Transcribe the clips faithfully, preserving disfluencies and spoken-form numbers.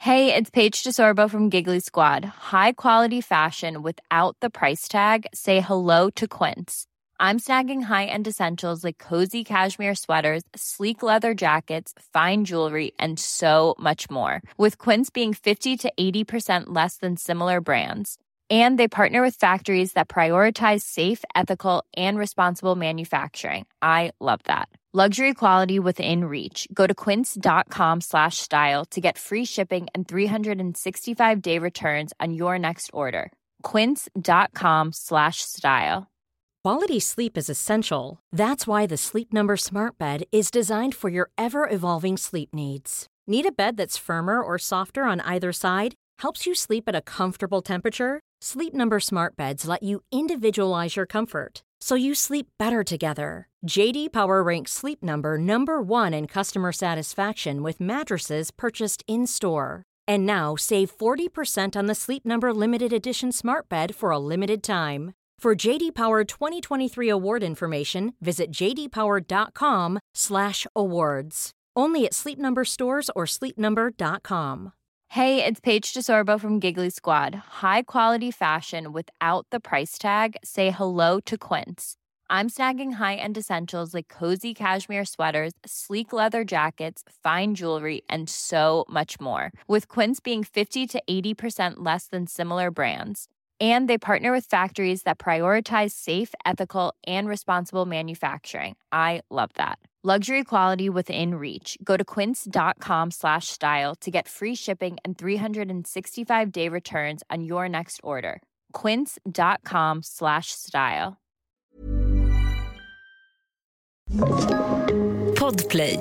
Hey, it's Paige DeSorbo from Giggly Squad. High quality fashion without the price tag. Say hello to Quince. I'm snagging high-end essentials like cozy cashmere sweaters, sleek leather jackets, fine jewelry, and so much more. With Quince being fifty to eighty percent less than similar brands. And they partner with factories that prioritize safe, ethical, and responsible manufacturing. I love that. Luxury quality within reach. Go to quince.com slash style to get free shipping and three sixty-five day returns on your next order. Quince.com slash style. Quality sleep is essential. That's why the Sleep Number Smart Bed is designed for your ever-evolving sleep needs. Need a bed that's firmer or softer on either side? Helps you sleep at a comfortable temperature? Sleep Number Smart Beds let you individualize your comfort, so you sleep better together. J D Power ranks Sleep Number number one in customer satisfaction with mattresses purchased in-store. And now, save forty percent on the Sleep Number Limited Edition Smart Bed for a limited time. For J D Power twenty twenty-three award information, visit jdpower.com slash awards. Only at Sleep Number stores or sleep number dot com. Hey, it's Paige DeSorbo from Giggly Squad. High quality fashion without the price tag. Say hello to Quince. I'm snagging high-end essentials like cozy cashmere sweaters, sleek leather jackets, fine jewelry, and so much more. With Quince being fifty to eighty percent less than similar brands. And they partner with factories that prioritize safe, ethical, and responsible manufacturing. I love that. Luxury quality within reach. Go to quince.com slash style to get free shipping and three sixty-five day returns on your next order. Quince.com slash style. Podplay.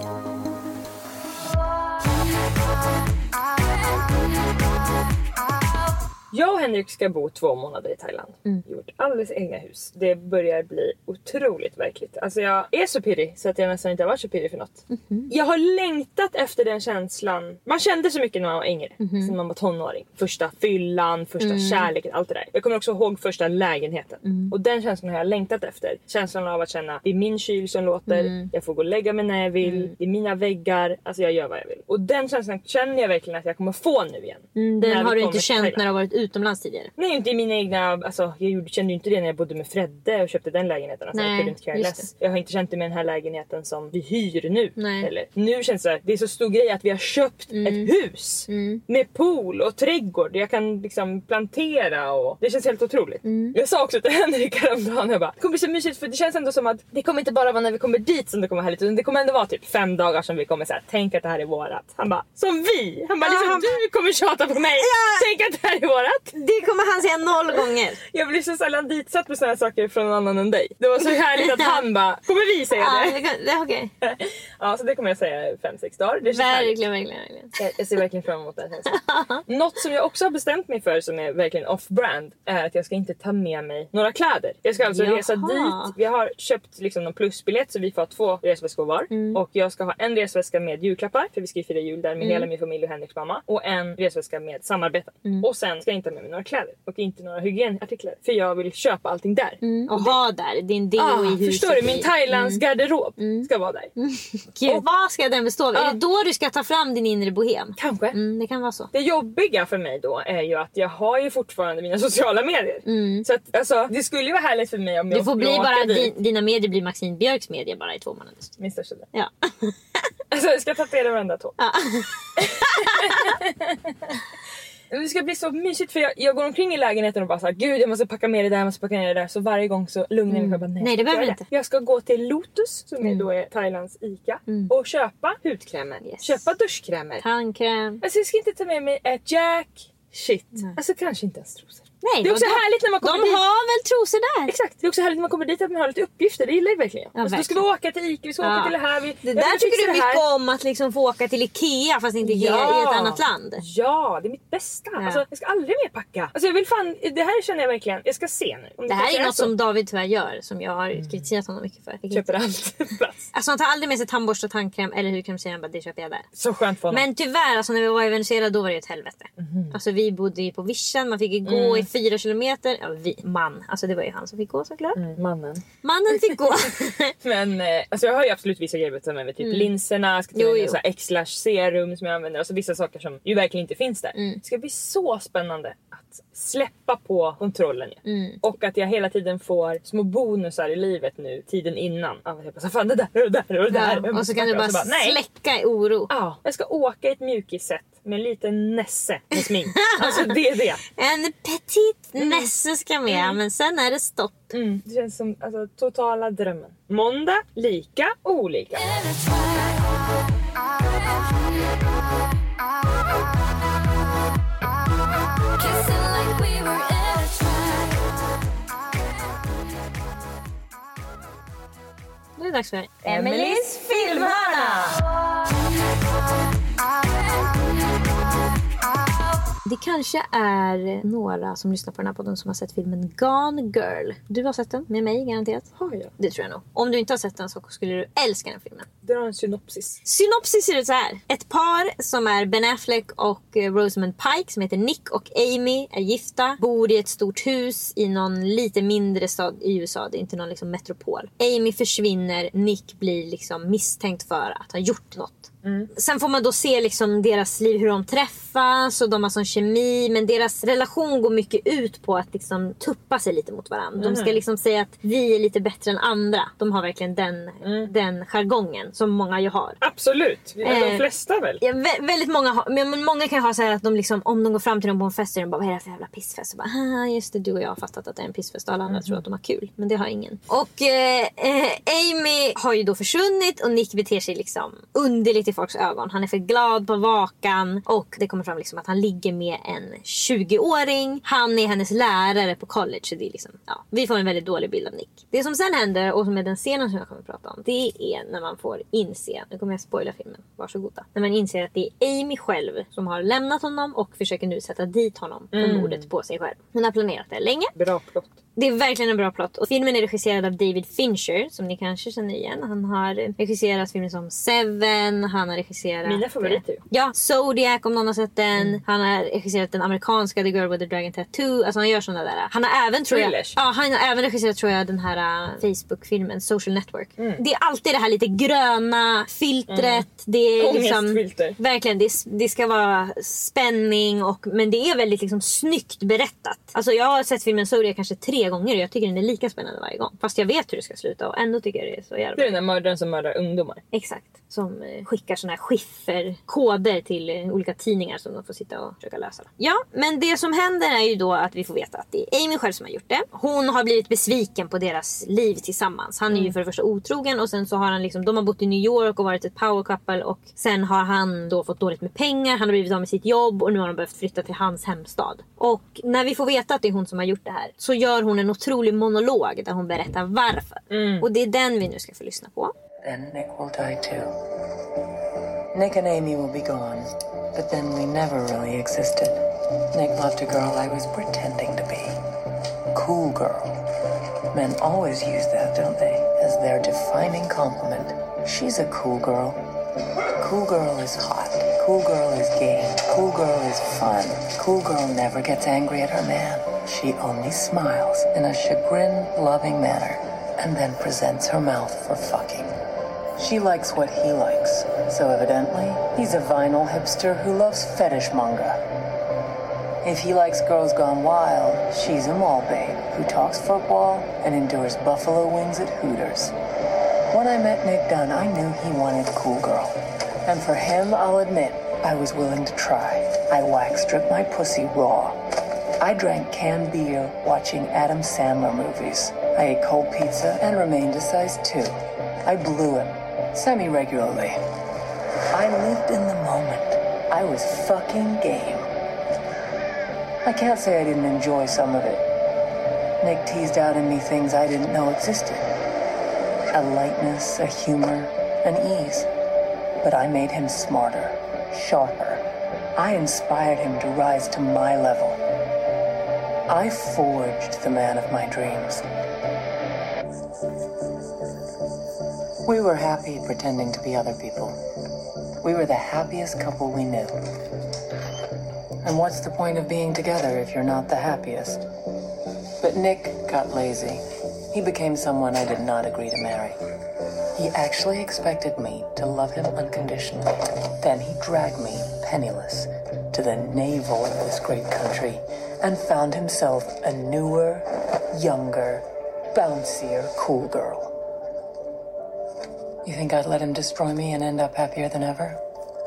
Jag och Henrik ska bo två månader i Thailand. Mm. Gjort alldeles egna hus. Det börjar bli otroligt verkligt. Alltså jag är så pirrig så att jag nästan inte har varit så pirrig för något. Mm-hmm. Jag har längtat efter den känslan. Man kände så mycket när man var yngre. Mm-hmm. När man var tonåring. Första fyllan, första mm. kärleken, allt det där. Jag kommer också ihåg första lägenheten. Mm. Och den känslan har jag längtat efter. Känslan av att känna, det är min kyl som låter. Mm. Jag får gå och lägga mig när jag vill. Mm. Det är mina väggar. Alltså jag gör vad jag vill. Och den känslan känner jag verkligen att jag kommer få nu igen. Mm, den har du inte känt när du har varit utomlands tidigare? Nej, inte i mina egna, alltså jag gjorde, kände ju inte det när jag bodde med Fredde och köpte den lägenheten. Alltså, Nej, jag, inte jag har inte känt det med den här lägenheten som vi hyr nu. Eller, nu känns det, det är så stor grej att vi har köpt mm. ett hus mm. med pool och trädgård. Jag kan liksom plantera och det känns helt otroligt. Mm. Jag sa också till Henrik häromdagen, jag bara, det kommer bli så mysigt för det känns ändå som att det kommer inte bara vara när vi kommer dit som det kommer vara härligt, utan det kommer ändå vara typ fem dagar som vi kommer så här, tänk att det här är vårat. Han bara, som vi! Han bara, liksom, han... du kommer tjata på mig. Ja. Tänk att det här är vårat. Det kommer han säga noll gånger. Jag blir så sällan ditsatt på såna här saker från någon annan än dig. Det var så härligt att han bara, kommer vi säga ja, det? det, det är okej. Okay. Ja, så det kommer jag säga i fem sex dagar. Det verkligen, verkligen, verkligen. Jag, jag ser verkligen fram emot det här. Något som jag också har bestämt mig för som är verkligen off-brand är att jag ska inte ta med mig några kläder. Jag ska alltså Jaha. resa dit. Vi har köpt liksom någon plusbiljett så vi får två resväskor var. Mm. Och jag ska ha en resväska med julklappar för vi ska ju fira jul där med mm. hela min familj och Henriks mamma. Och en resväska med samarbeten. Mm. Och sen ska jag inte ta med mig några kläder. Och inte några hygienartiklar. För jag vill köpa allting där. Mm. Och, och ha där. Din deo ah, i huset. Förstår du? Min Thailands mm. garderob mm. ska vara där. Mm. Gud, och, vad ska den bestå av? Ah, är det då du ska ta fram din inre bohem? Kanske. Mm, det kan vara så. Det jobbiga för mig då är ju att jag har ju fortfarande mina sociala medier. Mm. Så att, alltså, det skulle ju vara härligt för mig om jag du får bli bara din, dina medier blir Maxine Björks medier bara i två månader. Min största det. Ja. Alltså jag ska tatuera varenda tå. Ja. Det ska bli så mysigt för jag, jag går omkring i lägenheten och bara såhär, gud jag måste packa med det där, jag måste packa ner det där. Så varje gång så lugnar jag mig mm. nej, nej det behöver inte. Jag ska gå till Lotus som mm. är då är Thailands Ica mm. och köpa hudkrämer, yes. köpa duschkrämer, tandkräm. Alltså jag ska inte ta med mig ett jack, shit, nej. Alltså kanske inte ens trosor. Nej, det är också de, härligt när man kommer de dit. De har väl trosor där? Exakt, det är också härligt när man kommer dit att man har lite uppgifter. Det gillar jag verkligen. Ja, alltså, då ska vi åka till Ica, vi ska ja. åka till det här. Vi, det där tycker du mycket här. om att liksom få åka till Ikea fast inte ja. i ett annat land. Ja, det är mitt bästa. Ja. Alltså, jag ska aldrig mer packa. Alltså, jag vill fan, det här känner jag verkligen. Jag ska se nu. Om det, det här är något så. som David tyvärr gör. Som jag har mm. kritiserat honom mycket för. Köper allt plats. Alltså han tar aldrig med sig tandborste och tandkräm eller hudkräm. Bara, det köper jag där. Så skönt för honom. Men tyvärr, alltså, när vi var i Venezuela då var det ett helvete. Mm. Alltså vi bodde ju på vischan. Man fick ju gå mm. i fyra kilometer. Ja, vi, man. Alltså det var ju han som fick gå såklart. Mm, mannen. Mannen fick gå. Men eh, alltså jag har ju absolut vissa grejer som med typ mm. linserna, ska ta en X-lash serum som jag använder. Alltså vissa saker som ju verkligen inte finns där. Mm. Det ska bli så spännande att släppa på kontrollen. Mm. Och att jag hela tiden får små bonusar i livet nu, tiden innan. Ja, jag bara, fan det där och det där och det där. Ja, och så kan du bara, bara släcka i oro. Ja, jag ska åka i ett mjukissätt med en liten nässe med smink. Alltså det är det. En petit mm. nässe ska med, mm. men sen är det stopp. Mm. Det känns som alltså, totala drömmen. Måndag, lika, olika. Nu är det dags för Emelies filmhörna! Det kanske är några som lyssnar på den här podden som har sett filmen Gone Girl. Du har sett den med mig, garanterat. Har jag? Det tror jag nog. Om du inte har sett den så skulle du älska den filmen. Det har en synopsis. Synopsis ser ut så här. Ett par som är Ben Affleck och Rosamund Pike som heter Nick och Amy är gifta. Bor i ett stort hus i någon lite mindre stad i U S A. Det är inte någon liksom metropol. Amy försvinner. Nick blir liksom misstänkt för att ha gjort något. Mm. Sen får man då se liksom deras liv, hur de träffas och de har sån kemi, men deras relation går mycket ut på att liksom tuppa sig lite mot varandra. Mm. De ska liksom säga att vi är lite bättre än andra. De har verkligen den, mm. den jargongen som många ju har. Absolut, de eh, flesta väl? Ja, vä- väldigt många har, men många kan ha så här att de liksom, om de går fram till dem på en fest och de bara, vad är det för jävla pissfest? Och bara, just det, du och jag har fattat att det är en pissfest och alla andra mm. tror att de har kul, men det har ingen. Och eh, eh, Amy har ju då försvunnit och Nick beter sig liksom underligt i folks ögon. Han är för glad på vakan och det kommer fram liksom att han ligger med en tjugo-åring. Han är hennes lärare på college, så det är liksom, ja, vi får en väldigt dålig bild av Nick. Det som sen händer och som är den scenen som jag kommer att prata om, det är när man får inse, nu kommer jag spoila filmen, varsågoda. När man inser att det är Amy själv som har lämnat honom och försöker nu sätta dit honom för mm. mordet på sig själv. Hon har planerat det länge. Bra plott. Det är verkligen en bra plott. Och filmen är regisserad av David Fincher, som ni kanske känner igen. Han har regisserat filmer som Seven, han har regisserat... Mina favoriter. Ja, Zodiac om någon har sett den. Mm. Han har regisserat den amerikanska The Girl with the Dragon Tattoo. Alltså han gör sådana där. Han har även, tror jag... Ja, han har även regisserat, tror jag, den här uh, Facebook-filmen Social Network. Mm. Det är alltid det här lite gröna filtret. Mm. Det är liksom... Verkligen, det, det ska vara spänning och... Men det är väldigt liksom snyggt berättat. Alltså jag har sett filmen Zodiac kanske tre gånger och jag tycker den är lika spännande varje gång. Fast jag vet hur det ska sluta och ändå tycker jag det är så jävla. Det är den där mördaren som mördar ungdomar. Exakt. Som eh, skickar såna här skifferkoder till eh, olika tidningar som de får sitta och försöka lösa. Ja, men det som händer är ju då att vi får veta att det är Amy själv som har gjort det. Hon har blivit besviken på deras liv tillsammans. Han är mm. ju för det första otrogen och sen så har han liksom, de har bott i New York och varit ett power couple och sen har han då fått dåligt med pengar. Han har blivit av med sitt jobb och nu har de behövt flytta till hans hemstad. Och när vi får veta att det är hon som har gjort det här så gör hon en otrolig monolog där hon berättar varför. Mm. Och det är den vi nu ska få lyssna på. Then Nick will die too. Nick and Amy will be gone, but then we never really existed. Nick loved a girl I was pretending to be. Cool girl. Men always use that, don't they, as their defining compliment. She's a cool girl. Cool girl is hot. Cool girl is gay. Cool girl is fun. Cool girl never gets angry at her man. She only smiles in a chagrin-loving manner and then presents her mouth for fucking. She likes what he likes, so evidently he's a vinyl hipster who loves fetish manga. If he likes girls gone wild, she's a mall babe who talks football and endures buffalo wings at Hooters. When I met Nick Dunn, I knew he wanted cool girl. And for him, I'll admit, I was willing to try. I wax stripped my pussy raw. I drank canned beer watching Adam Sandler movies. I ate cold pizza and remained a size two. I blew him, semi-regularly. I lived in the moment. I was fucking game. I can't say I didn't enjoy some of it. Nick teased out in me things I didn't know existed. A lightness, a humor, an ease. But I made him smarter, sharper. I inspired him to rise to my level. I forged the man of my dreams. We were happy pretending to be other people. We were the happiest couple we knew. And what's the point of being together if you're not the happiest? But Nick got lazy. He became someone I did not agree to marry. He actually expected me to love him unconditionally. Then he dragged me, penniless, to the navel of this great country and found himself a newer, younger, bouncier, cool girl. You think I'd let him destroy me and end up happier than ever?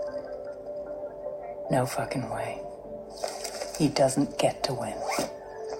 No fucking way. He doesn't get to win.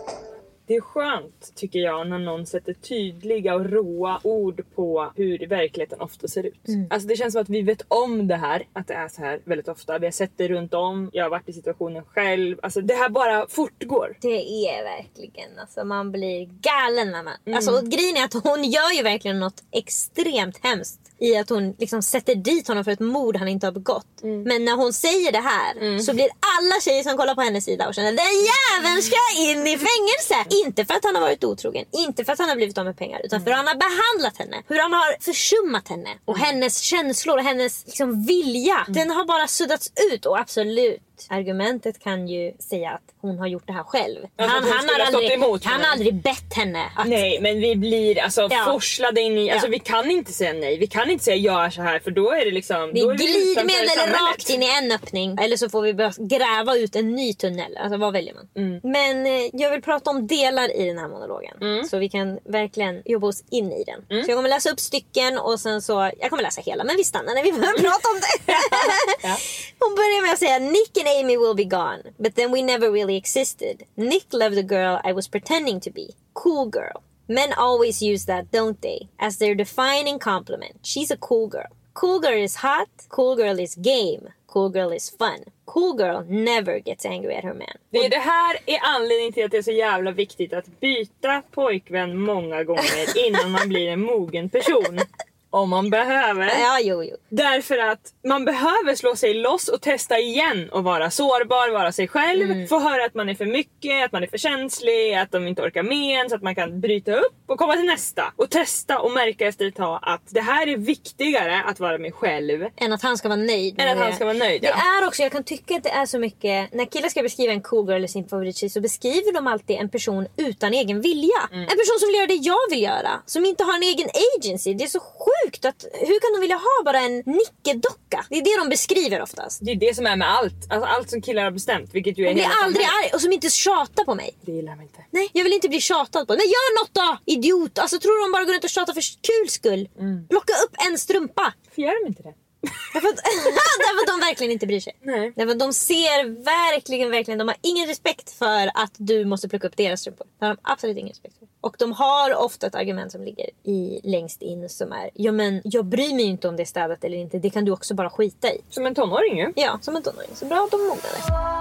Det är skönt, tycker jag, när någon sätter tydliga och råa ord på hur verkligheten ofta ser ut. Mm. Alltså det känns som att vi vet om det här, att det är så här väldigt ofta. Vi har sett det runt om, jag har varit i situationen själv. Alltså det här bara fortgår. Det är verkligen, alltså man blir galen när man... Mm. Alltså och grejen är att hon gör ju verkligen något extremt hemskt i att hon liksom sätter dit honom för ett mord han inte har begått. Mm. Men när hon säger det här mm. så blir alla tjejer som kollar på hennes sida och känner den jäveln ska in i fängelse. Inte för att han har varit otrogen, inte för att han har blivit av med pengar, utan för hur han har behandlat henne, hur han har försummat henne och hennes känslor och hennes liksom vilja. Mm. Den har bara suddats ut. Och absolut, argumentet kan ju säga att hon har gjort det här själv. Alltså, han han har aldrig, han har aldrig bett henne att... Nej, men vi blir alltså ja. forslade in i... Alltså ja. vi kan inte säga nej. Vi kan inte säga gör så här, för då är det liksom... Vi glider med eller rakt in i en öppning. Eller så får vi börja gräva ut en ny tunnel. Alltså vad väljer man? Mm. Men eh, jag vill prata om delar i den här monologen. Mm. Så vi kan verkligen jobba oss in i den. Mm. Så jag kommer läsa upp stycken och sen så... Jag kommer läsa hela, men vi stannar när vi börjar prata om det. ja. Hon börjar med att säga Nick and Amy will be gone, but then we never really existed. Nick loved the girl I was pretending to be. Cool girl. Men always use that, don't they? As their defining compliment. She's a cool girl. Cool girl is hot. Cool girl is game. Cool girl is fun. Cool girl never gets angry at her man. Det, är det här är anledningen till att det är så jävla viktigt att byta pojkvän många gånger innan man blir en mogen person. Om man behöver. Ja, jo, jo. Därför att man behöver slå sig loss och testa igen och vara sårbar, vara sig själv. Mm. Få höra att man är för mycket, att man är för känslig, att de inte orkar med en, så att man kan bryta upp och komma till nästa. Och testa och märka efter ett tag att det här är viktigare att vara mig själv. Än att han ska vara nöjd. Än att han ska vara nöjd, ja. Det är också, jag kan tycka att det är så mycket, när killar ska beskriva en cool girl eller sin favorittjej så beskriver de alltid en person utan egen vilja. Mm. En person som vill göra det jag vill göra. Som inte har en egen agency. Det är så sjukt att, hur kan de vilja ha bara en nickedocka? Det är det de beskriver oftast. Det är det som är med allt. Alltså allt som killar har bestämt, vilket ju är hela samhället. Jag blir aldrig arg och som inte tjatar på mig. Det gillar mig inte. Nej, jag vill inte bli tjatad på. Men gör något då, idiot. Alltså tror de bara går runt och tjatar för kul skull. Mm. Plocka upp en strumpa. För gör de inte det? Därför att, därför att de verkligen inte bryr sig. Nej. Därför att de ser verkligen, verkligen, de har ingen respekt för att du måste plocka upp deras strumpor. Det har de absolut ingen respekt för. Och de har ofta ett argument som ligger i längst in som är, ja men jag bryr mig inte om det är städat eller inte. Det kan du också bara skita i. Som en tonåring ju. Ja, som en tonåring. Så bra att de mognade.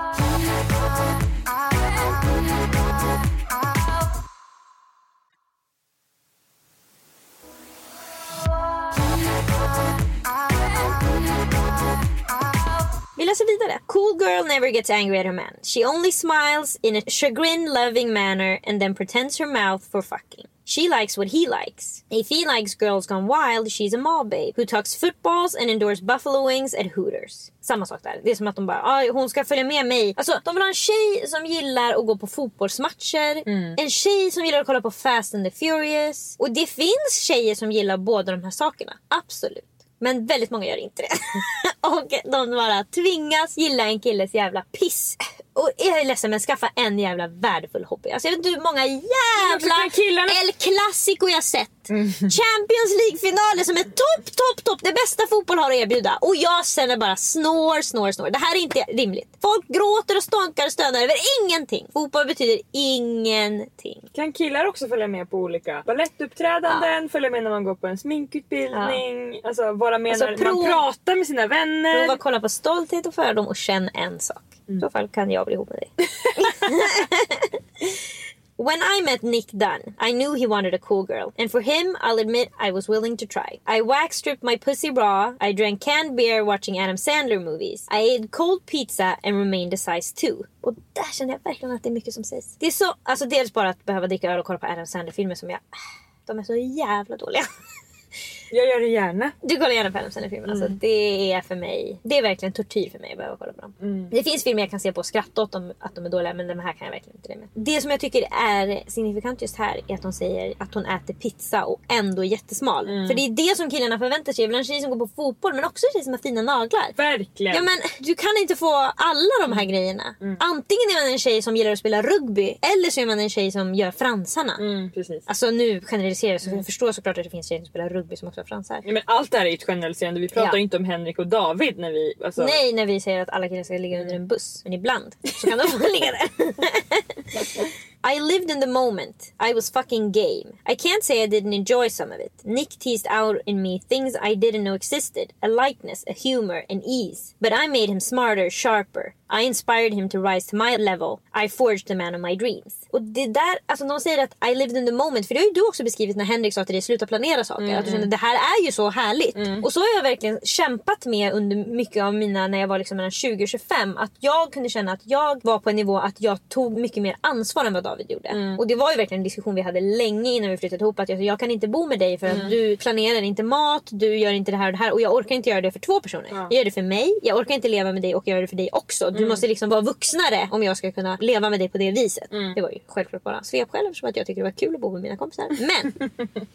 Vi läser vidare. Cool girl never gets angry at her man. She only smiles in a chagrin-loving manner and then pretends her mouth for fucking. She likes what he likes. If he likes girls gone wild, she's a mall babe who talks footballs and endorses buffalo wings at Hooters. Samma sak där. Det är som att de bara, ah, hon ska följa med mig. Alltså, de vill ha en tjej som gillar att gå på fotbollsmatcher. Mm. En tjej som gillar att kolla på Fast and the Furious. Och det finns tjejer som gillar båda de här sakerna. Absolut. Men väldigt många gör inte det. Och de bara tvingas gilla en killes jävla piss. Och jag är ledsen, men skaffa en jävla värdefull hobby. Alltså jag vet inte hur många jävla El Clasico jag sett. Mm. Champions League-finaler som är topp, topp, topp. Det bästa fotboll har att erbjuda. Och jag känner bara snår, snår, snår. Det här är inte rimligt. Folk gråter och stånkar och stönar över ingenting. Fotboll betyder ingenting. Kan killar också följa med på olika ballettuppträdanden? Ja. Följa med när man går på en sminkutbildning? Ja. Alltså vara med alltså, när prov, man pratar med sina vänner? Prova kolla på Stolthet och fördom och känn en sak. Mm. I så fall kan jag bli ihop med dig. When I met Nick Dunn, I knew he wanted a cool girl. And for him, I'll admit I was willing to try. I wax stripped my pussy raw. I drank canned beer watching Adam Sandler movies. I ate cold pizza and remained a size two. Och där känner jag verkligen att det är mycket som sägs. Det är så, alltså dels bara att behöva dricka öl och kolla på Adam Sandler-filmer som jag... De är så jävla dåliga. Jag gör det gärna. Du kollar gärna på Adam Sandler-filmer. Mm. Alltså, det är för mig, det är verkligen tortyr för mig att behöva kolla på dem. Mm. Det finns filmer jag kan se på och skratta åt dem, att de är dåliga, men de här kan jag verkligen inte det med. Det som jag tycker är signifikant just här är att hon säger att hon äter pizza och ändå är jättesmal. Mm. För det är det som killarna förväntar sig. En tjej som går på fotboll, men också en tjej som har fina naglar. Verkligen. Ja, men du kan inte få alla de här grejerna. Mm. Antingen är man en tjej som gillar att spela rugby, eller så är man en tjej som gör fransarna. Mm, precis. Alltså nu generaliserar så mm. jag förstår såklart att det finns tjejer som spelar rugby som också har fransar. Ja, men allt det här är ju ett generaliserande. Vi pratar ja. inte om Henrik och David när vi... Alltså... Nej, när vi säger att alla killar ska ligga under en buss. Men ibland så kan de få ligga där. I lived in the moment. I was fucking game. I can't say I didn't enjoy some of it. Nick teased out in me things I didn't know existed. A lightness, a humor, an ease. But I made him smarter, sharper. I inspired him to rise to my level. I forged the man of my dreams. Och det där, alltså de säger att I lived in the moment. För det har ju du också beskrivit när Henrik sa till dig, sluta planera saker. Mm, att du kände, det här är ju så härligt. Mm. Och så har jag verkligen kämpat med under mycket av mina, när jag var liksom mellan tjugo och tjugofem. Att jag kunde känna att jag var på en nivå att jag tog mycket mer ansvar än vad David gjorde. Mm. Och det var ju verkligen en diskussion vi hade länge innan vi flyttade ihop. Att jag, jag kan inte bo med dig för att mm. du planerar inte mat, du gör inte det här och det här. Och jag orkar inte göra det för två personer. Ja. Jag gör det för mig, jag orkar inte leva med dig och jag gör det för dig också. Du mm. måste liksom vara vuxnare om jag ska kunna leva med dig på det viset. Mm. Det var ju självklart bara svep själv eftersom att jag tycker det var kul att bo med mina kompisar. Men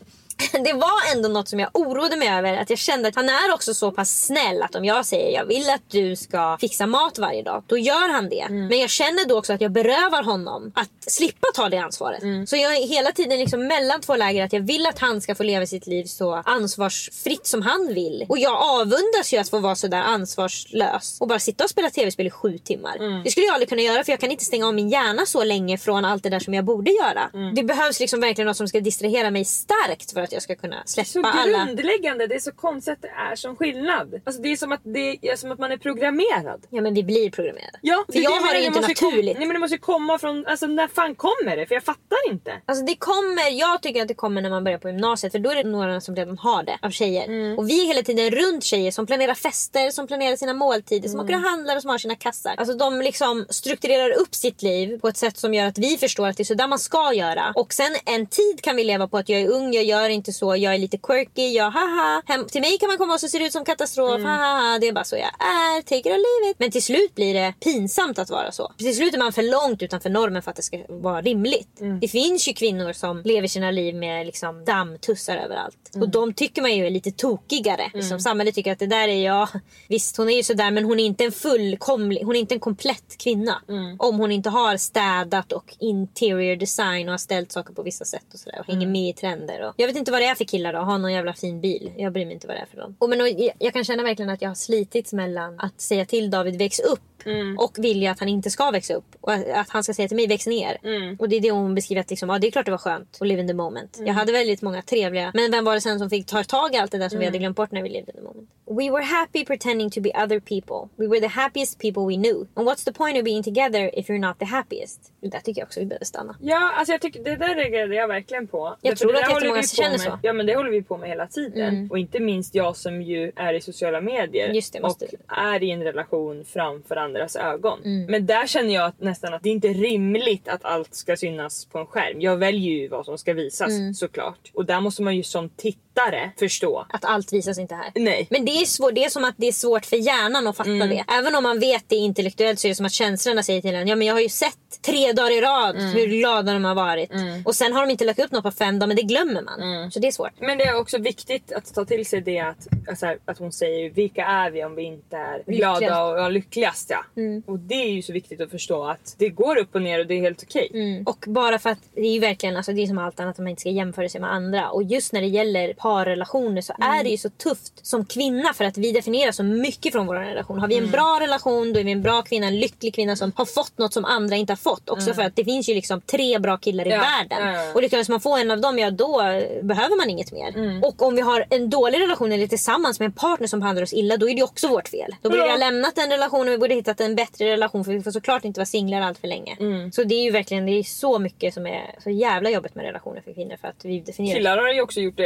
det var ändå något som jag oroade mig över. Att jag kände att han är också så pass snäll att om jag säger jag vill att du ska fixa mat varje dag, då gör han det. Mm. Men jag känner då också att jag berövar honom att slippa ta det ansvaret. Mm. Så jag är hela tiden liksom mellan två läger. Att jag vill att han ska få leva sitt liv så ansvarsfritt som han vill. Och jag avundas ju att få vara så där ansvarslös och bara sitta och spela tv-spel i sju timmar. Mm. Det skulle jag aldrig kunna göra, för jag kan inte stänga av min hjärna så länge från allt det där som jag borde göra. Mm. Det behövs liksom verkligen något som ska distrahera mig starkt för att jag ska kunna släppa så alla. Så grundläggande, det är så konstigt att det är som skillnad. Alltså det är som att det är som att man är programmerad. Ja, men vi blir programmerade. Ja, för jag har det ju inte naturligt. Kom, nej, men det måste komma från, alltså när fan kommer det? För jag fattar inte. Alltså det kommer, jag tycker att det kommer när man börjar på gymnasiet, för då är det några som redan har det av tjejer. Mm. Och vi är hela tiden runt tjejer som planerar fester, som planerar sina måltider, som mm. åker och handlar och som har sina kassar. Alltså de liksom strukturerar upp sitt liv på ett sätt som gör att vi förstår att det är så där man ska göra. Och sen en tid kan vi leva på att jag är ung, jag gör inte så, jag är lite quirky, jag haha. Hem, till mig kan man komma och så ser det ut som katastrof, mm. haha, det är bara så jag är, take it or leave it. Men till slut blir det pinsamt att vara så. Till slut är man för långt utanför normen för att det ska vara rimligt. Mm. Det finns ju kvinnor som lever sina liv med liksom dammtussar överallt. Mm. Och de tycker man ju är lite tokigare. Mm. Liksom, samhället tycker att det där är jag. Visst, hon är ju sådär, men hon är inte en fullkomlig, hon är inte en komplett kvinna. Mm. Om hon inte har städat och interior design och har ställt saker på vissa sätt och sådär. Och hänger mm. med i trender. Och jag vet inte vad det är för killar då. Ha någon jävla fin bil. Jag bryr mig inte vad det är för dem. Och men, och, jag, jag kan känna verkligen att jag har slitits mellan att säga till David väx upp. Mm. Och vilja att han inte ska växa upp. Och att han ska säga till mig väx ner. Mm. Och det är det hon beskriver att liksom, ja, det är klart det var skönt att live in the moment. Mm. Jag hade väldigt många trevliga. Men vem var det sen som fick ta tag i allt det där som mm. vi hade glömt bort när vi lived in the moment? We were happy pretending to be other people. We were the happiest people we knew. And what's the point of being together if you're not the happiest? Det där tycker jag också vi behöver stanna. Ja, alltså jag tycker det där reagerade jag verkligen på. Jag tror att jättemånga känner så. Ja, men det håller vi på med hela tiden. Mm. Och inte minst jag som ju är i sociala medier. Just det, måste och är i en relation framför andras ögon. Mm. Men där känner jag att nästan att det inte är rimligt att allt ska synas på en skärm. Jag väljer ju vad som ska visas, mm. såklart. Och där måste man ju som tittare förstå att allt visas inte här. Nej. Men det är svårt, det är som att det är svårt för hjärnan att fatta mm. det. Även om man vet det intellektuellt så är det som att känslorna säger till en, ja men jag har ju sett tre dagar i rad mm. hur glada de har varit. Mm. Och sen har de inte lagt upp något på fem dagar, men det glömmer man. Mm. Så det är svårt. Men det är också viktigt att ta till sig det att, alltså, att hon säger vilka är vi om vi inte är glada lyckligast. och lyckligast. Ja. Mm. Och det är ju så viktigt att förstå att det går upp och ner och det är helt okej. Mm. Och bara för att det är ju verkligen, alltså det är som allt annat att man inte ska jämföra sig med andra. Och just när det gäller parrelationer så mm. är det ju så tufft som kvinna för att vi definierar så mycket från vår relation. Har vi en mm. bra relation, då är vi en bra kvinna, en lycklig kvinna som har fått något som andra inte har fått. Också mm. för att det finns ju liksom tre bra killar i ja. världen. Ja. Och lyckas man få en av dem, ja då behöver man inget mer. Mm. Och om vi har en dålig relation eller tillsammans med en partner som behandlar oss illa, då är det också vårt fel. Då borde ja. vi ha lämnat den relationen och vi borde hittat en bättre relation, för vi får såklart inte vara singlar allt för länge. Mm. Så det är ju verkligen, det är så mycket som är så jävla jobbigt med relationer för kvinnor, för att vi definierar. Killar har ju också gjort det enkelt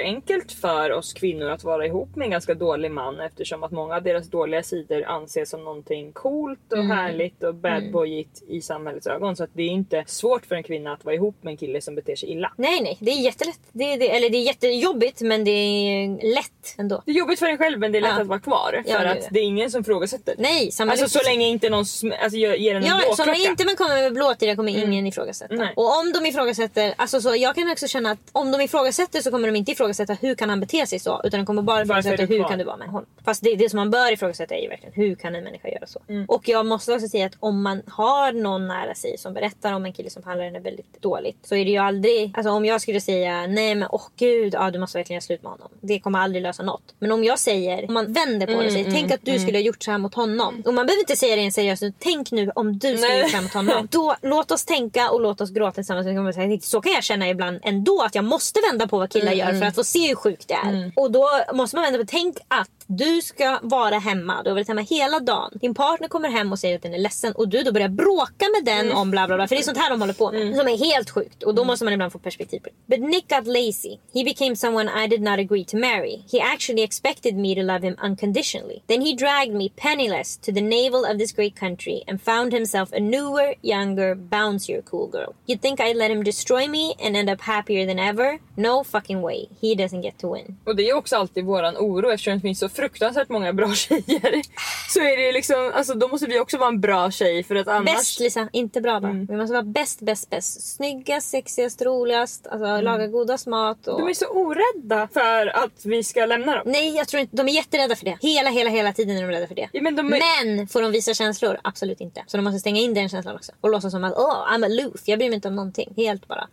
normalt för oss kvinnor att vara ihop med en ganska dålig man, eftersom att många av deras dåliga sidor anses som någonting coolt och mm. härligt och badboyigt mm. i samhällets ögon. Så att det är inte svårt för en kvinna att vara ihop med en kille som beter sig illa. Nej, nej. Det är jättelätt. Det är, det, eller det är jättejobbigt, men det är lätt ändå. Det är jobbigt för en själv, men det är lätt ja. att vara kvar. För ja, det att det. det är ingen som frågasätter. Nej, samma Alltså så länge inte någon sm- alltså, ger en ja, en blåklocka. Så länge inte man kommer med blåtira kommer mm. ingen ifrågasätta. Nej. Och om de ifrågasätter, alltså så jag kan också känna att om de ifrågasätter så kommer de inte ifrågasätta hur kan han bete sig så, utan de kommer bara ifrågasätta hur kan du vara med honom. Fast det, det som man bör ifrågasätta är ju verkligen hur kan en människa göra så. Mm. Och jag måste också säga att om man har någon nära sig som berättar om en kille som behandlar henne väldigt dåligt, så är det ju aldrig, alltså om jag skulle säga nej men åh gud, ja, du måste verkligen göra slut med honom. Det kommer aldrig lösa något. Men om jag säger, om man vänder på mm, det och säger, mm, tänk att du mm. skulle ha gjort så här mot honom. Och man behöver inte säga det i en seriös, tänk nu om du skulle ha gjort så här mot honom. Då låt oss tänka och låt oss gråta tillsammans. Så kan jag känna ibland ändå att jag måste vända på vad killar mm, gör för att få se hur sjukt det är. Mm. Och då måste man vända på, tänk att du ska vara hemma. Du har varit hemma hela dagen. Din partner kommer hem och säger att den är ledsen. Och du då börjar bråka med den mm. om bla bla bla. För det är sånt här de håller på med. Mm. Som är helt sjukt. Och då mm. måste man ibland få perspektiv på det. But Nick got lazy. He became someone I did not agree to marry. He actually expected me to love him unconditionally. Then he dragged me penniless to the navel of this great country and found himself a newer, younger, bouncier cool girl. You'd think I'd let him destroy me and end up happier than ever? No fucking way. He doesn't get to win. Och det är också alltid våran oro, eftersom det finns så fruktansvärt många bra tjejer. Så är det ju liksom, alltså då måste vi också vara en bra tjej för att annars... Bäst Lisa, inte bra bara. Mm. Vi måste vara bäst, bäst, bäst. Snyggast, sexigast, roligast, alltså mm. laga godast mat. Och... De är så orädda för att vi ska lämna dem. Nej, jag tror inte, de är jätterädda för det. Hela, hela, hela tiden är de rädda för det. Ja, men, de är... men får de visa känslor? Absolut inte. Så de måste stänga in den känslan också. Och låtsas som att, oh, I'm aloof. Jag bryr mig inte om någonting. Helt bara.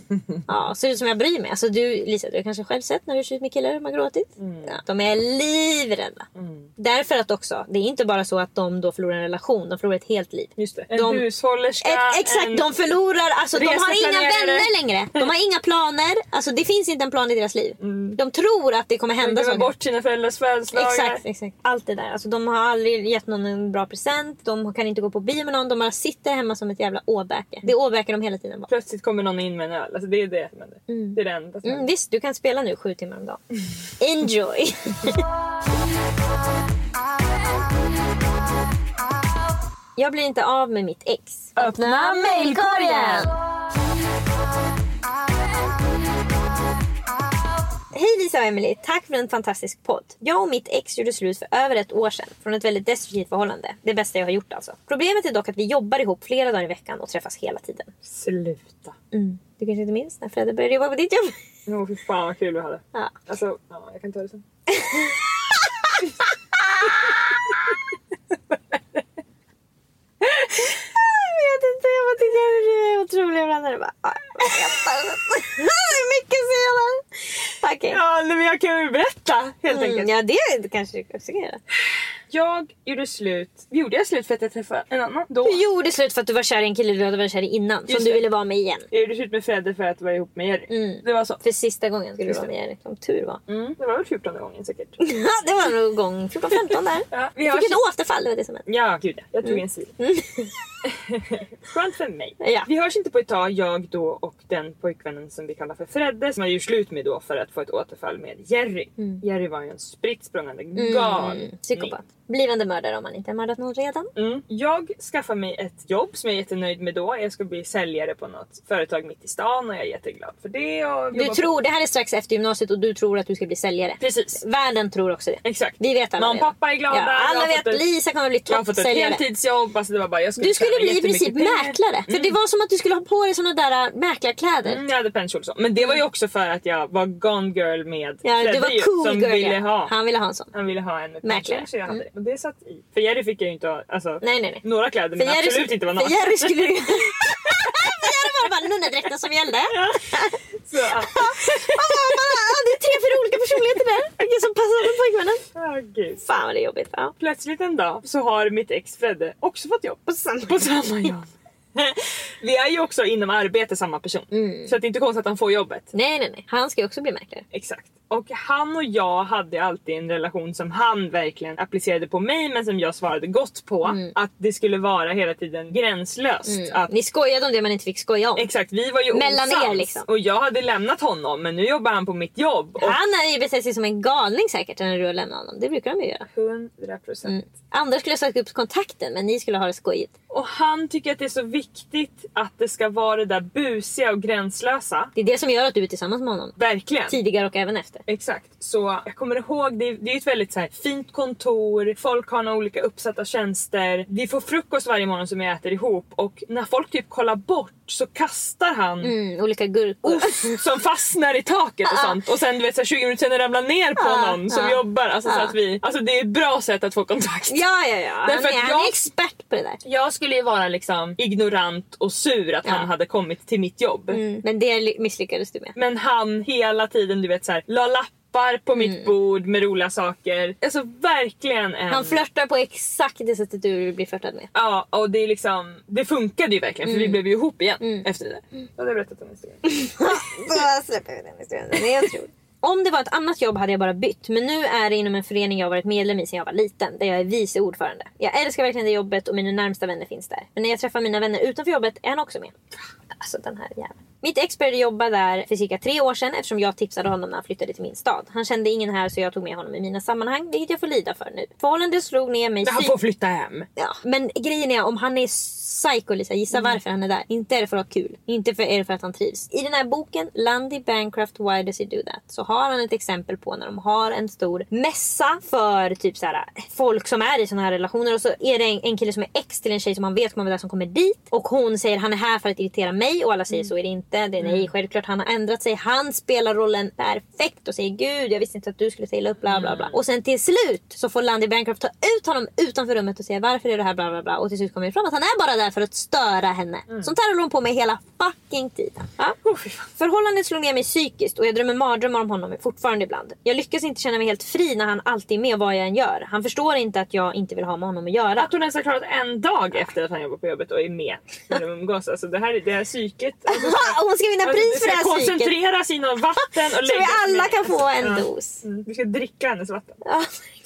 Ja, så är det som jag bryr mig. Alltså du, Lisa, du har kanske själv sett när du skjuter med killar som har gråtit. Mm. Ja, de är livrädda. Mm. Därför att också, det är inte bara så att de då förlorar en relation. De förlorar ett helt liv. Just det. En de, hushållerska. Ett, exakt, en de förlorar, alltså de har inga vänner längre. De har inga planer. Alltså det finns inte en plan i deras liv. Mm. De tror att det kommer hända så. De glömmer bort sina föräldrars födelsedagar. Exakt, exakt. Allt det där. Alltså de har aldrig gett någon en bra present. De kan inte gå på bio med någon. De bara sitter hemma som ett jävla åbäke. Det åbäker de hela tiden bara. Plötsligt kommer någon in med en öl. Alltså det är det som händer. Mm. Det är det enda som mm, visst, du kan spela nu sju timmar om dagen. Enjoy! Jag blir inte av med mitt ex. Öppna mailkorgen! Hej Lisa och Emily, tack för en fantastisk podd. Jag och mitt ex gjorde slut för över ett år sedan från ett väldigt destruktivt förhållande. Det bästa jag har gjort alltså. Problemet är dock att vi jobbar ihop flera dagar i veckan och träffas hela tiden. Sluta. Mm. Du kanske inte minns när Fredde började jobba på ditt jobb? Jo, fy fan vad kul du hade. Ja. Alltså, ja, jag kan ta det sen. Jag vet inte, jag bara tyckte det är otroliga ibland. Det bara, det är mycket senare. Okej. Ja, men jag kan ju berätta helt mm, enkelt. Ja, det kanske du också kan göra. Jag gjorde slut. Gjorde jag slut för att jag träffade en annan då? Du gjorde slut för att du var kär i en kille du hade varit kär i innan. Just som det. Du ville vara med igen. Jag gjorde slut med Fredde för att vara ihop med Jerry. Mm. Det var så. För sista gången skulle sista. Du vara med Jerry. Som tur var. Mm. Det var väl fjortonde gången säkert. Ja, det var nog gång fjorton femton där. Ja, vi har fick ett återfall, det var det som hände. Ja, gud. Jag tog mm. en sil. Mm. Skönt för mig. Ja. Vi hörs inte på ett tag, jag då och den pojkvännen som vi kallar för Fredde, som har gjort slut med då för att få ett återfall med Jerry. Mm. Jerry var ju en spritt språngande gal. Mm. Psykopat. Blivande mördare om man inte har mördat någon redan. Mm. Jag skaffar mig ett jobb som jag är jättenöjd med då. Jag ska bli säljare på något företag mitt i stan och jag är jätteglad för det. Och du tror, på... det här är strax efter gymnasiet och du tror att du ska bli säljare. Precis. Världen tror också det. Exakt. Vi vet alla. Mamma och pappa är glada. Ja, alla vet att Lisa kommer bli toppsäljare. Jag har fått ett heltidsjobb. Alltså det var bara, jag skulle du skulle bli i princip mäklare. Mm. För det var som att du skulle ha på dig såna där mäklarkläder. Mm, jag hade pension så. Men det var ju också för att jag var gone girl med ja, Fredde, det var cool som girl, ville ja. ha. Han ville ha en sån. Han ville ha en med mäklare. Så jag hade mm. det. Och det satt i. För Jerry fick jag ju inte ha, alltså, nej, nej, nej. några kläder men absolut skulle, inte var naken. För Jerry skulle ju... för Jerry var det bara nunnedräkten som gällde. Ja. Så, ja. Det är tre, fyra olika personligheter där. Vilka som passar på pojkvännen. Oh, gud. Fan vad det är jobbigt. Ja. Plötsligt en dag så har mitt ex Fredde också fått jobb. På samma, på samma jobb. Vi är ju också inom arbete samma person. Mm. Så att det är inte konstigt att han får jobbet. Nej, nej, nej. Han ska ju också bli mäklare. Exakt. Och han och jag hade alltid en relation som han verkligen applicerade på mig, men som jag svarade gott på. Mm. Att det skulle vara hela tiden gränslöst. Mm. Att... Ni skojade om det man inte fick skoja om. Exakt, vi var ju mellan osams. Er liksom. Och jag hade lämnat honom, men nu jobbar han på mitt jobb. Och... Han är ju betett sig som en galning säkert när du har lämnat honom. Det brukar de ju göra. hundra procent. Mm. Andra skulle ha sagt upp kontakten, men ni skulle ha det skojigt. Och han tycker att det är så viktigt att det ska vara det där busiga och gränslösa. Det är det som gör att du är tillsammans med honom. Verkligen. Tidigare och även efter. Exakt. Så jag kommer ihåg, det är, det är ett väldigt så här, fint kontor. Folk har några olika uppsatta tjänster. Vi får frukost varje morgon som jag äter ihop. Och när folk typ kollar bort så kastar han mm, olika gurkor ost som fastnar i taket och sånt. Och sen du vet så här, tjugo minuter sen ramlar ner på ah, någon som ah, jobbar. Alltså, ah. så att vi, alltså det är ett bra sätt att få kontakt. Ja, ja, ja. Han är, jag, han är expert på det där. Jag skulle ju vara liksom ignorant och sur att ja. han hade kommit till mitt jobb. Mm, men det misslyckades du med. Men han hela tiden, du vet så här, la lappar på mm. mitt bord med roliga saker. Alltså verkligen en... Han flörtar på exakt det sättet du blir flörtad med. Ja, och det är liksom, det funkade ju verkligen. Mm. För vi blev ju ihop igen mm. efter det där. Mm. Då hade jag berättat om historien. Då släpper vi den historien. Det är otroligt. Om det var ett annat jobb hade jag bara bytt. Men nu är det inom en förening jag har varit medlem i sedan jag var liten. Där jag är vice ordförande. Jag älskar verkligen det jobbet och mina närmsta vänner finns där. Men när jag träffar mina vänner utanför jobbet är han också med. Alltså den här jäveln. Mitt ex började jobba där för cirka tre år sedan eftersom jag tipsade honom när han flyttade till min stad. Han kände ingen här så jag tog med honom i mina sammanhang, vilket jag får lida för nu. Förhållandet slog ner mig... Han får flytta hem. Ja, men grejen är om han är psycho, Lisa, gissa mm. varför han är där. Inte är det för att ha kul, inte för, är det för att han trivs. I den här boken, Lundy Bancroft, Why Does He Do That? Så har han ett exempel på när de har en stor mässa för typ så här, folk som är i såna här relationer. Och så är det en, en kille som är ex till en tjej som man vet kommer vara där som kommer dit. Och hon säger han är här för att irritera mig och alla säger mm. så är det inte. Det är nej, mm. självklart han har ändrat sig. Han spelar rollen perfekt och säger gud, jag visste inte att du skulle säga upp bla bla bla. Mm. Och sen till slut så får Lundy Bancroft ta ut honom utanför rummet och säga varför är det här bla bla bla. Och till slut kommer det fram att han är bara där för att störa henne. Mm. Sånt här håller hon på med hela fucking tiden. Ja? Oh, förhållandet slog ner mig psykiskt och jag drömmer mardrömmar om honom fortfarande ibland. Jag lyckas inte känna mig helt fri när han alltid är med vad jag än gör. Han förstår inte att jag inte vill ha med honom att göra. Att hon ens har klarat en dag efter att han jobbar på jobbet och är med när de umgås. Alltså det här, det här psyket. Alltså, hon ska vinna pris alltså, för det här psyket. Koncentrera sig inom vatten och så vi alla med. kan få en ja. dos. Mm. Vi ska dricka hennes vatten. Ja.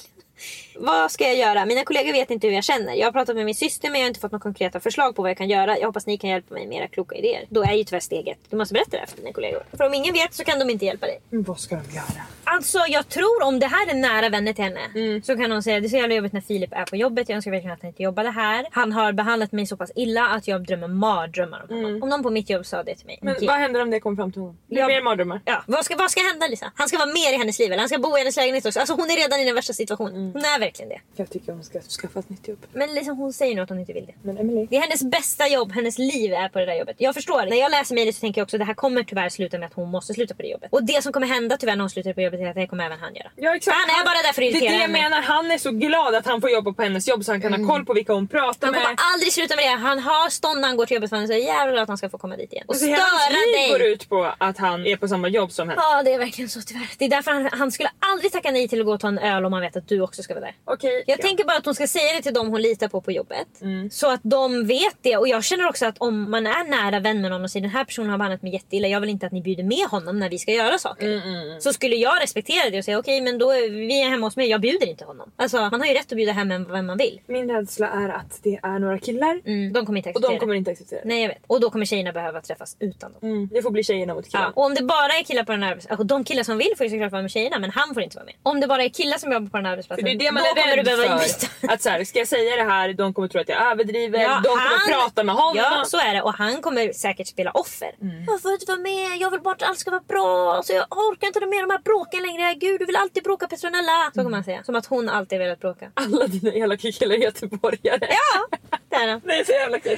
Vad ska jag göra? Mina kollegor vet inte hur jag känner. Jag har pratat med min syster men jag har inte fått några konkreta förslag på vad jag kan göra. Jag hoppas ni kan hjälpa mig med era kloka idéer. Då är ju tyvärr steget. Du måste berätta det för dina kollegor. För om ingen vet så kan de inte hjälpa dig. Men vad ska de göra? Alltså jag tror om det här är nära vänner till henne mm. så kan hon säga det är så jävla jobbigt när Filip är på jobbet. Jag önskar verkligen att han inte jobbade här. Han har behandlat mig så pass illa att jag drömmer mardrömmar om honom. Mm. Om någon på mitt jobb sa det till mig. Men okay. Vad händer om det kommer fram till honom? Det är mer mardrömmar. Ja. Vad ska, vad ska hända Lisa? Han ska vara mer i hennes liv eller han ska bo i hennes lägenhet också. Alltså hon är redan i den värsta situationen. Mm. Hon är verkligen det. Jag tycker hon ska skaffa ett nytt jobb. Men liksom hon säger nog att hon inte vill det. Men Emily. Det är hennes bästa jobb. Hennes liv är på det där jobbet. Jag förstår. När jag läser mejlet så tänker jag också att det här kommer tyvärr sluta med att hon måste sluta på det jobbet. Och det som kommer hända tyvärr när hon slutar på jobbet är att det kommer även han göra. Ja, exakt. Han är han, bara där för att irritera det är det jag henne. menar. Han är så glad att han får jobba på hennes jobb så han kan mm. ha koll på vilka hon pratar han med. Han kommer aldrig sluta med det. Han har stånd när han går till jobbet för han är så jävla att han ska få komma dit igen. Och alltså, störa dig. Går ut på att han är på samma jobb som henne. Ja, det är verkligen så tyvärr. Det är därför han, han skulle aldrig tacka nej till att gå och ta en öl om han vet att du också ska vara där. Okej. Jag ja. tänker bara att hon ska säga det till dem hon litar på på jobbet. Mm. Så att de vet det. Och jag känner också att om man är nära vän med någon och säger den här personen har behandlat mig jätteilla. Jag vill inte att ni bjuder med honom när vi ska göra saker. Mm, mm, mm. Så skulle jag respektera det och säga okej okay, men då är vi är hemma hos mig. Jag bjuder inte honom. Alltså man har ju rätt att bjuda hem vem man vill. Min rädsla är att det är några killar. Mm, de kommer inte acceptera Och de kommer inte acceptera det. Nej jag vet. Och då kommer tjejerna behöva träffas utan dem. Mm, det får bli tjejerna mot killar. Ja. Och om det bara är killar på den här arbetsplatsen. Alltså, de killar som vill får ju såklart vara med tjejerna. Men han får inte vara med. Om det bara är killar som jobbar på den här arbetsplatsen. För det är det man är rädd för. Att så här, ska jag säga det här? De kommer tro att jag överdriver. Ja, de kommer han, prata med honom. Ja så är det. Och han kommer säkert spela offer. Mm. Jag får inte vara med. Jag vill bara att allt ska vara bra. Alltså, jag orkar inte med de här bråken längre. Gud du vill alltid bråka Petronella. Så kan man säga. Som att hon alltid velat bråka. Alla dina elaka killar är göteborgare. Ja, det är de. Det är så jävla kul.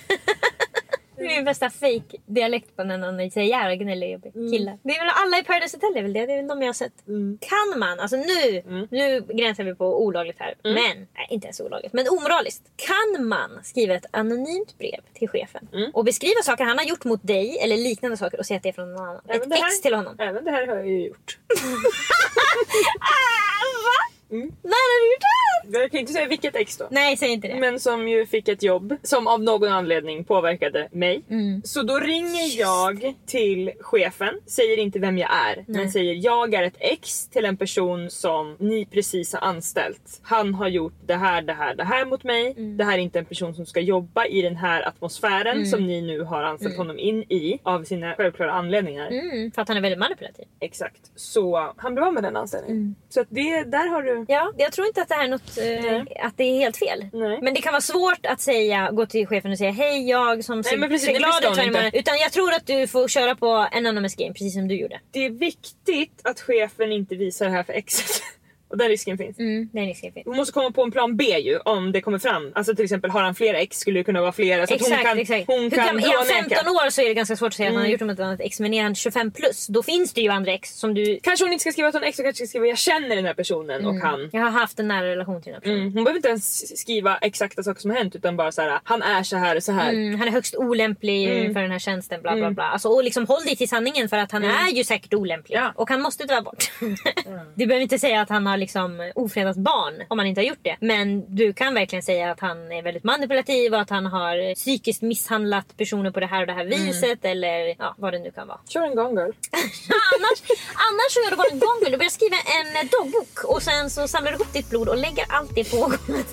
Det är min bästa fake dialekt på när någon säger jävla gnällig jobbig killar. Mm. Det är väl alla i Paradise Hotel är väl det. Det är väl de jag har sett. Mm. Kan man, alltså nu, mm. nu gränsar vi på olagligt här. Mm. Men, nej inte ens olagligt. Men omoraliskt. Kan man skriva ett anonymt brev till chefen. Mm. Och beskriva saker han har gjort mot dig. Eller liknande saker. Och säga att det är från någon annan. Även ett ex till honom. Även det här har jag ju gjort. ah, va? Mm. När har du gjort det? Jag kan inte säga vilket ex då. Nej, säg inte det. Men som ju fick ett jobb som av någon anledning påverkade mig. Mm. Så då ringer jag till chefen, säger inte vem jag är, Nej. men säger jag är ett ex till en person som ni precis har anställt. Han har gjort det här, det här, det här mot mig. Mm. Det här är inte en person som ska jobba i den här atmosfären mm. som ni nu har anställt mm. honom in i av sina självklara anledningar. Mm, för att han är väldigt manipulativ. Exakt. Så han blev av med den anställningen. Mm. Så att det, där har du... Ja, jag tror inte att det här är något, eh, att det är helt fel. Nej. Men det kan vara svårt att säga, gå till chefen och säga hej, jag som Nej, men precis, ser glad ut. Utan jag tror att du får köra på en anonymous game, precis som du gjorde. Det är viktigt att chefen inte visar det här för exet. Och den risken finns. Mm, den risken finns. Hon måste komma på en plan B ju, om det kommer fram. Alltså till exempel, har han flera ex skulle det kunna vara flera. Så exakt, att hon kan, exakt. Hon kan, kan, är han femton år så är det ganska svårt att säga mm. att han har gjort om ett annat ex. Men är han tjugofem plus, då finns det ju andra ex som du... Kanske hon inte ska skriva att hon ex, och kanske ska skriva jag känner den här personen mm. och han... Jag har haft en nära relation till den här personen. Mm. Hon behöver inte ens skriva exakta saker som har hänt, utan bara så här: han är så här och så här. Mm. Han är högst olämplig mm. för den här tjänsten, bla bla bla. Alltså, och liksom håll dig till sanningen, för att han mm. är ju säkert olämplig. Ja. Och han måste dra bort. mm. Du behöver inte säga att han har liksom ofredat barn om han inte har gjort det. Men du kan verkligen säga att han är väldigt manipulativ och att han har psykiskt misshandlat personer på det här och det här viset. Mm. Eller ja, vad det nu kan vara. Kör en Gone Girl. annars, annars så gör du bara en Gone Girl. Du börjar skriva en dagbok och sen så samlar du ihop ditt blod och lägger allt det på golvet.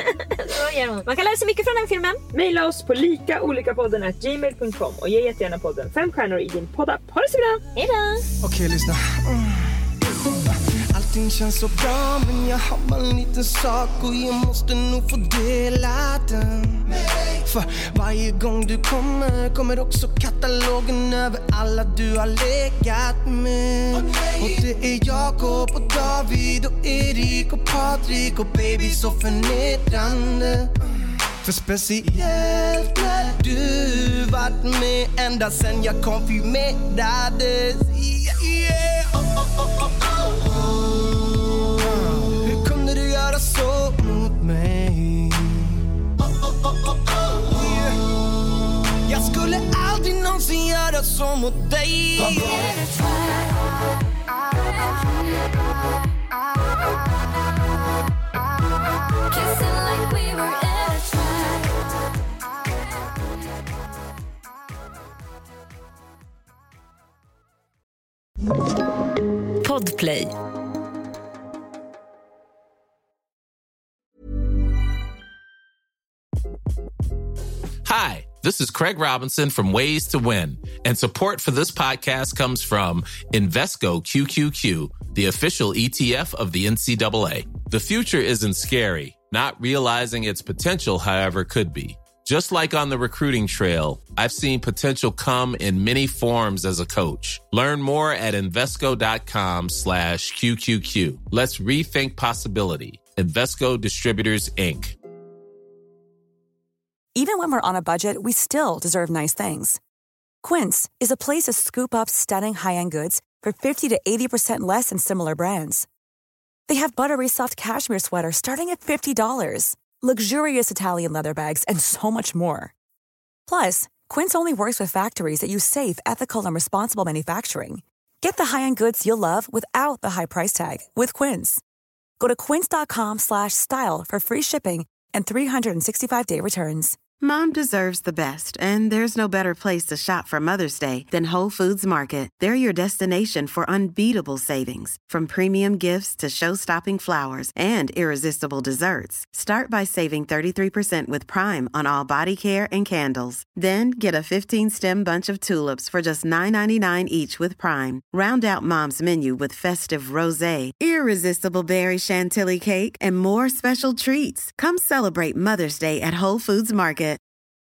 Så gör hon. Man kan lära sig mycket från den filmen. Maila oss på likaolikapodden at gmail punkt com och ge jättegärna podden fem stjärnor i din poddapp. Ha det så bra! Hejdå! Okej, okay, lyssna. Mm. Allting känns så bra, men jag har bara en liten sak och jag måste nog få dela den. För varje gång du kommer kommer också katalogen över alla du har legat med. Och det är Jakob och David och Erik och Patrik och baby så förnedrande. För speciellt när du varit med ända sen jag konfirmerades. Yeah, yeah. Oh, oh, oh, oh, oh. Hur kunde du göra så mot mig? Oh, oh, oh, oh, oh. Yeah. Jag skulle aldrig någonsin göra så mot dig. Podplay. Hi, this is Craig Robinson from Ways to Win, and support for this podcast comes from Invesco Q Q Q, the official E T F of the N C double A. The future isn't scary. Not realizing its potential, however, could be. Just like on the recruiting trail, I've seen potential come in many forms as a coach. Learn more at Invesco.com slash QQQ. Let's rethink possibility. Invesco Distributors, Incorporated. Even when we're on a budget, we still deserve nice things. Quince is a place to scoop up stunning high-end goods for fifty to eighty percent less than similar brands. They have buttery soft cashmere sweaters starting at fifty dollars. Luxurious Italian leather bags, and so much more. Plus, Quince only works with factories that use safe, ethical, and responsible manufacturing. Get the high-end goods you'll love without the high price tag with Quince. Go to quince.com slash style for free shipping and three sixty-five day returns. Mom deserves the best, and there's no better place to shop for Mother's Day than Whole Foods Market. They're your destination for unbeatable savings, from premium gifts to show-stopping flowers and irresistible desserts. Start by saving thirty-three percent with Prime on all body care and candles. Then get a fifteen-stem bunch of tulips for just nine ninety-nine each with Prime. Round out Mom's menu with festive rosé, irresistible berry chantilly cake, and more special treats. Come celebrate Mother's Day at Whole Foods Market.